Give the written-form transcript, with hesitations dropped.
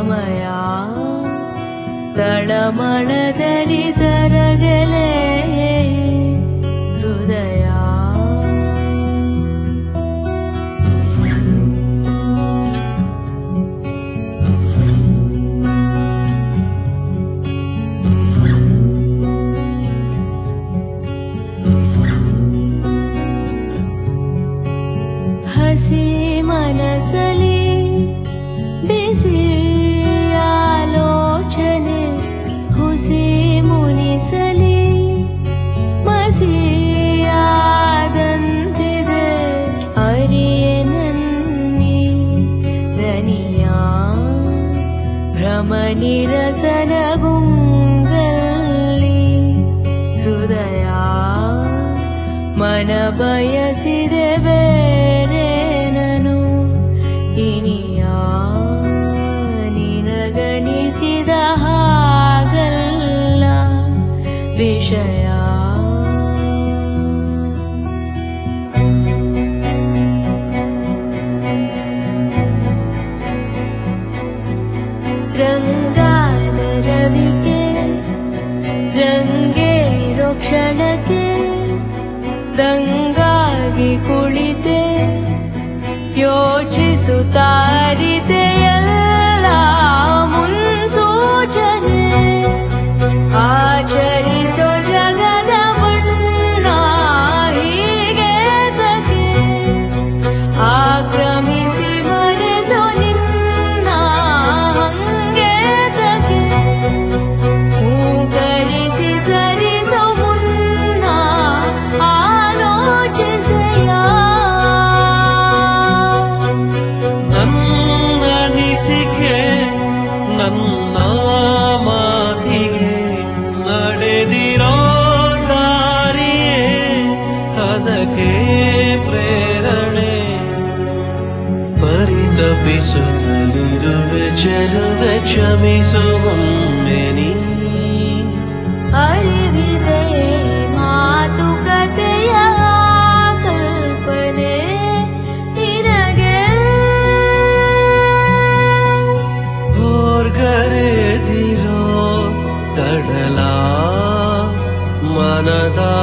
ಸಮಯ ತಳಮಳದಲ್ಲಿ ತರಗಲೇ ಹೃದಯ ಹಸಿ ಮನಸಲಿ ಬಿಸಿ ಆಲೋಚನೆ ಹುಸಿ ಮುನಿಸಲಿ ಮಸಿಯಾದಂತಿದೆ ಅರಿಯೆ ನನ್ನಿ ದನಿಯ ಭ್ರಮ ನಿರಸನ ಗುಂಗಲ್ಲಿ ಹೃದಯ ಮನ ಬಯಸಿದೆ ಬೇರೆ ನನು ಇನಿಯ ನಿನಗನಿಸಿದ ಹಾಗಲ್ಲ ವಿಷಯ ರಂಗಾದ ರವಿಗೆ ರಂಗೇರೋ ಕ್ಷಣಕ್ಕೆ ದಂಗಾಗಿ ಕುಳಿತೆ ಯೋಚಿಸುತ್ತಾರಿತೆ ಎಲ್ಲ ಮುನ್ಸೂಚನೆ ಆಚರಿಸೋ ಜಗದ ಬಣ್ಣ ಹೀಗೆ ತಗೆ ಆಕ್ರಮಿಸಿ ಮರೆಸೋ ನಿನ್ನ ಹಂಗೆ ತಗೆ ಹೂಕರಿಸಿ ಸರಿಸೋ ಮುನ್ನ ಆಲೋಚಿಸೆಯ ನನ್ನನಿಸಿಕೆ ನನ್ನ ಮಾತಿಗೆ ನಡೆದಿರೋ ದಾರಿಯೇ ಅದಕ್ಕೆ ಪ್ರೇರಣೆ ಪರಿತಪಿಸುತ್ತಲಿರುವೆ ಚೆಲುವೆ ಕ್ಷಮಿಸುವೊಮ್ಮೆ ನೀ ಅರಿವಿದೆ ಮಾತುಕತೆಯ ಕಲ್ಪನೆ ನಿನಗೆ ಹೊರ್ಗರೆದಿರೋ ಕಡಲ ಮನದ